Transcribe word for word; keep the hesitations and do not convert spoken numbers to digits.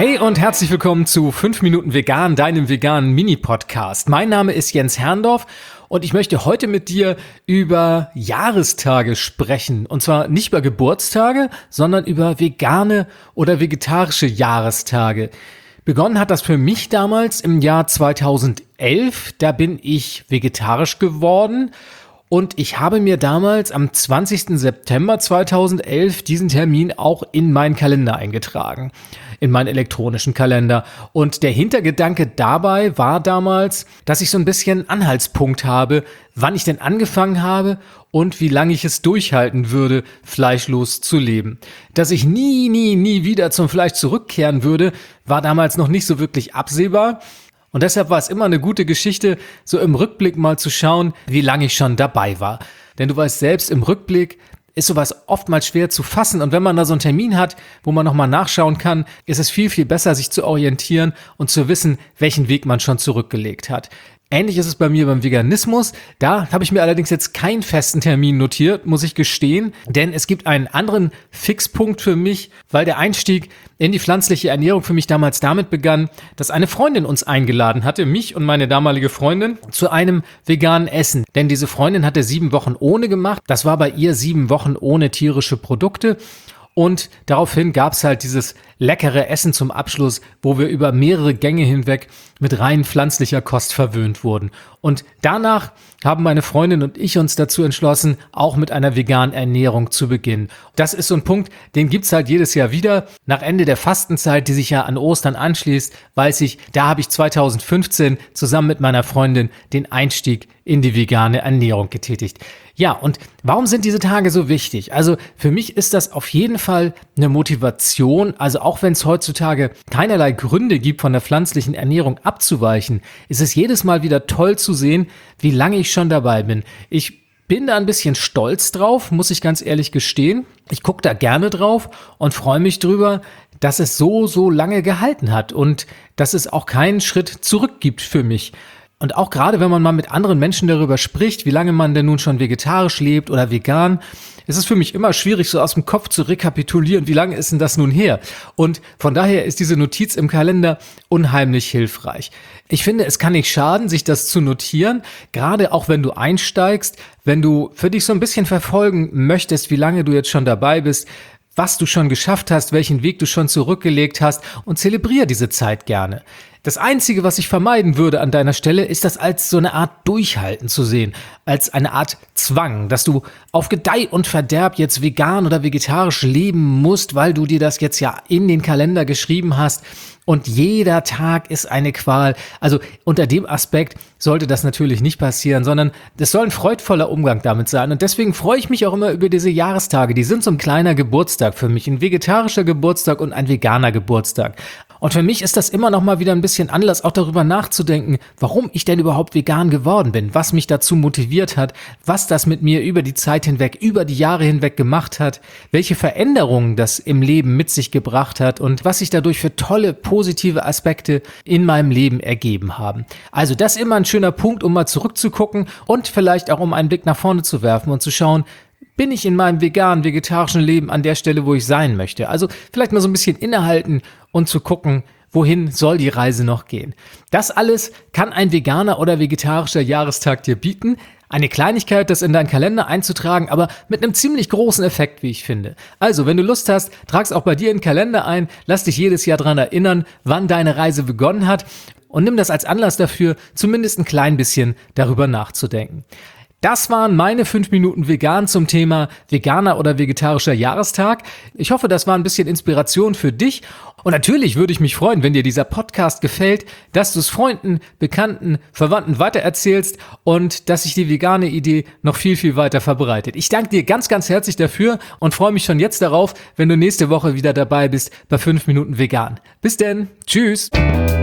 Hey und herzlich willkommen zu fünf Minuten Vegan, deinem veganen Mini-Podcast. Mein Name ist Jens Herrndorf und ich möchte heute mit dir über Jahrestage sprechen. Und zwar nicht über Geburtstage, sondern über vegane oder vegetarische Jahrestage. Begonnen hat das für mich damals im Jahr zweitausendelf. Da bin ich vegetarisch geworden. Und ich habe mir damals am zwanzigsten September zweitausendelf diesen Termin auch in meinen Kalender eingetragen, in meinen elektronischen Kalender. Und der Hintergedanke dabei war damals, dass ich so ein bisschen Anhaltspunkt habe, wann ich denn angefangen habe und wie lange ich es durchhalten würde, fleischlos zu leben. Dass ich nie, nie, nie wieder zum Fleisch zurückkehren würde, war damals noch nicht so wirklich absehbar. Und deshalb war es immer eine gute Geschichte, so im Rückblick mal zu schauen, wie lange ich schon dabei war. Denn du weißt selbst, im Rückblick ist sowas oftmals schwer zu fassen. Und wenn man da so einen Termin hat, wo man nochmal nachschauen kann, ist es viel, viel besser, sich zu orientieren und zu wissen, welchen Weg man schon zurückgelegt hat. Ähnlich ist es bei mir beim Veganismus. Da habe ich mir allerdings jetzt keinen festen Termin notiert, muss ich gestehen. Denn es gibt einen anderen Fixpunkt für mich, weil der Einstieg in die pflanzliche Ernährung für mich damals damit begann, dass eine Freundin uns eingeladen hatte, mich und meine damalige Freundin, zu einem veganen Essen. Denn diese Freundin hatte sieben Wochen ohne gemacht. Das war bei ihr sieben Wochen ohne tierische Produkte. Und daraufhin gab es halt dieses leckere Essen zum Abschluss, wo wir über mehrere Gänge hinweg mit rein pflanzlicher Kost verwöhnt wurden. Und danach haben meine Freundin und ich uns dazu entschlossen, auch mit einer veganen Ernährung zu beginnen. Das ist so ein Punkt, den gibt's halt jedes Jahr wieder. Nach Ende der Fastenzeit, die sich ja an Ostern anschließt, weiß ich, da habe ich zweitausendfünfzehn zusammen mit meiner Freundin den Einstieg in die vegane Ernährung getätigt. Ja, und warum sind diese Tage so wichtig? Also für mich ist das auf jeden Fall eine Motivation. Also auch wenn es heutzutage keinerlei Gründe gibt, von der pflanzlichen Ernährung abzuweichen, ist es jedes Mal wieder toll zu sehen, wie lange ich schon dabei bin. Ich bin da ein bisschen stolz drauf, muss ich ganz ehrlich gestehen. Ich gucke da gerne drauf und freue mich drüber, dass es so, so lange gehalten hat und dass es auch keinen Schritt zurück gibt für mich. Und auch gerade, wenn man mal mit anderen Menschen darüber spricht, wie lange man denn nun schon vegetarisch lebt oder vegan, ist es für mich immer schwierig, so aus dem Kopf zu rekapitulieren, wie lange ist denn das nun her? Und von daher ist diese Notiz im Kalender unheimlich hilfreich. Ich finde, es kann nicht schaden, sich das zu notieren, gerade auch wenn du einsteigst, wenn du für dich so ein bisschen verfolgen möchtest, wie lange du jetzt schon dabei bist, was du schon geschafft hast, welchen Weg du schon zurückgelegt hast, und zelebriere diese Zeit gerne. Das Einzige, was ich vermeiden würde an deiner Stelle, ist das als so eine Art Durchhalten zu sehen, als eine Art Zwang, dass du auf Gedeih und Verderb jetzt vegan oder vegetarisch leben musst, weil du dir das jetzt ja in den Kalender geschrieben hast und jeder Tag ist eine Qual. Also unter dem Aspekt sollte das natürlich nicht passieren, sondern es soll ein freudvoller Umgang damit sein. Und deswegen freue ich mich auch immer über diese Jahrestage. Die sind so ein kleiner Geburtstag für mich, ein vegetarischer Geburtstag und ein veganer Geburtstag. Und für mich ist das immer noch mal wieder ein bisschen Anlass, auch darüber nachzudenken, warum ich denn überhaupt vegan geworden bin, was mich dazu motiviert hat, was das mit mir über die Zeit hinweg, über die Jahre hinweg gemacht hat, welche Veränderungen das im Leben mit sich gebracht hat und was sich dadurch für tolle, positive Aspekte in meinem Leben ergeben haben. Also das ist immer ein schöner Punkt, um mal zurückzugucken und vielleicht auch um einen Blick nach vorne zu werfen und zu schauen, bin ich in meinem veganen, vegetarischen Leben an der Stelle, wo ich sein möchte? Also vielleicht mal so ein bisschen innehalten und zu gucken, wohin soll die Reise noch gehen? Das alles kann ein veganer oder vegetarischer Jahrestag dir bieten. Eine Kleinigkeit, das in deinen Kalender einzutragen, aber mit einem ziemlich großen Effekt, wie ich finde. Also, wenn du Lust hast, trag's auch bei dir in den Kalender ein, lass dich jedes Jahr daran erinnern, wann deine Reise begonnen hat und nimm das als Anlass dafür, zumindest ein klein bisschen darüber nachzudenken. Das waren meine fünf Minuten vegan zum Thema veganer oder vegetarischer Jahrestag. Ich hoffe, das war ein bisschen Inspiration für dich. Und natürlich würde ich mich freuen, wenn dir dieser Podcast gefällt, dass du es Freunden, Bekannten, Verwandten weitererzählst und dass sich die vegane Idee noch viel, viel weiter verbreitet. Ich danke dir ganz, ganz herzlich dafür und freue mich schon jetzt darauf, wenn du nächste Woche wieder dabei bist bei fünf Minuten vegan. Bis denn. Tschüss.